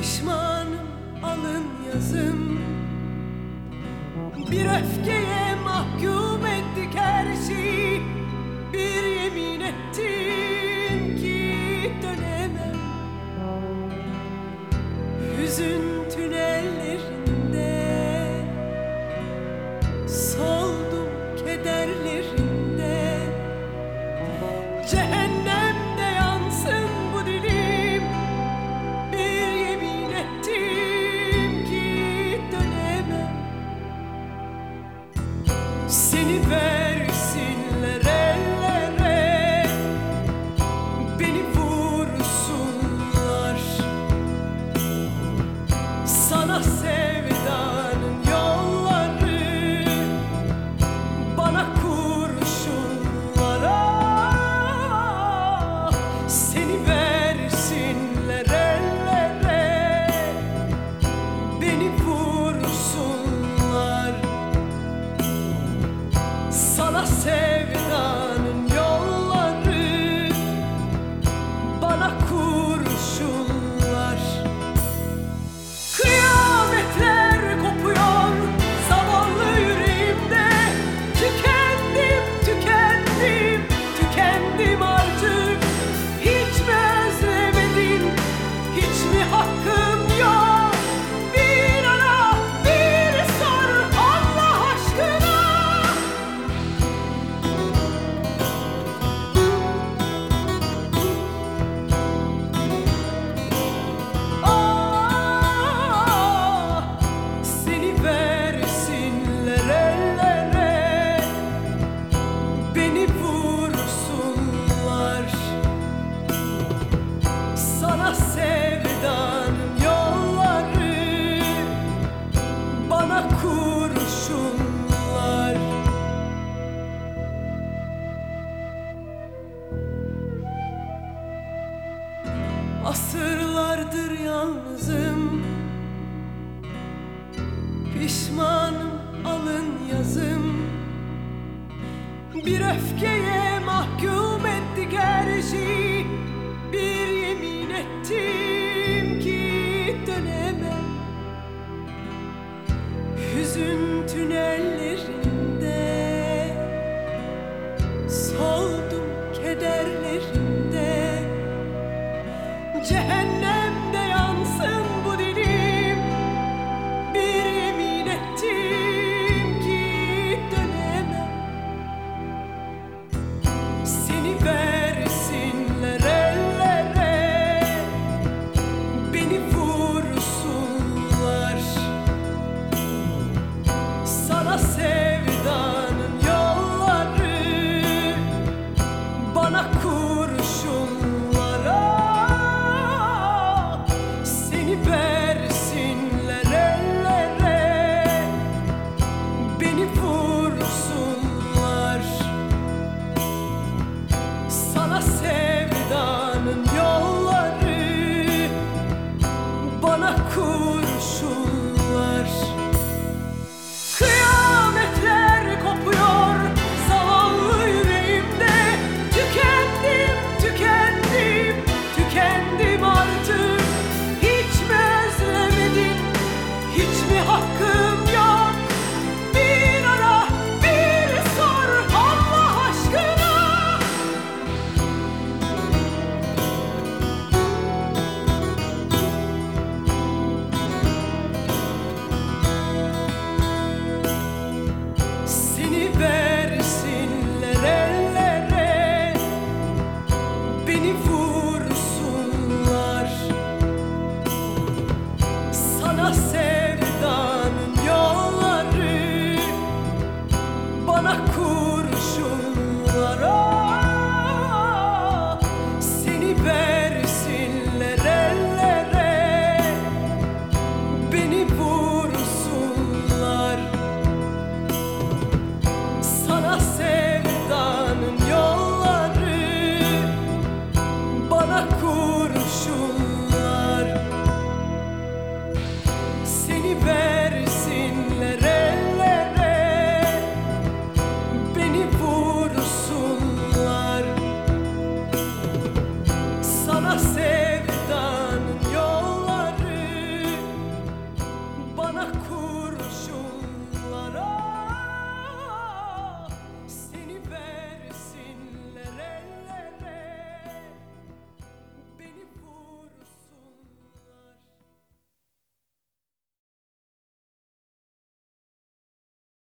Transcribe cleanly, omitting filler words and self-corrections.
Pişmanım alın yazım, bir öfkeye mahkum ettik her şeyi. Bir yemin ettim ki dönemem. Hüzün tünellerinde soldum, kederlerinde. Cehennemde yansın bu dilim. Bir yemin ettim ki dönemem. Seni versinler ellere, beni vursunlar. Sana sevdanın yolları, bana kurşunlar. Ah, seni versinler ellere, beni vursunlar. Sana sevdanın yolları, bana kurşunlar. Kıyametler kopuyor zavallı yüreğimde. Tükendim, tükendim, tükendim artık. Hiç mi özlemedin, hiç mi hakkım yok? Bir ara, bir sor Allah aşkına. Ah, seni versinler ellere, beni vursunlar. Sana sevdanın yolları, bana kurşunlar. Asırlardır yalnızım, pişmanım alın yazım. Bir öfkeye mahkum ettik her şeyi. Bir yemin ettim ki dönemem. Hüzün tünellerinde soldum, kederlerinde. Cehennemde yansın bu dilim. Bir yemin ettim ki dönemem. Seni versinler ellere, beni vursunlar. Sana sevdanın yolları, bana kurşunlar. Ah, seni versinler ellere, beni vursunlar. Sana sevdanın yolları, bana kurşunlar. Kıyametler kopuyor zavallı yüreğimde. Tükendim, tükendim, tükendim artık. Hiç mi özlemedin, hiç mi hakkım yok? Bir ara, bir sor Allah aşkına. Seni versinler ellere, beni vursunlar. Sana sevdanın yolları, bana kurşunlar. Ah, seni versinler ellere, beni vursunlar. Sana sevdanın yolları, bana kurşunlar. Seni versinler ellere, beni vursunlar. Sana sevdanın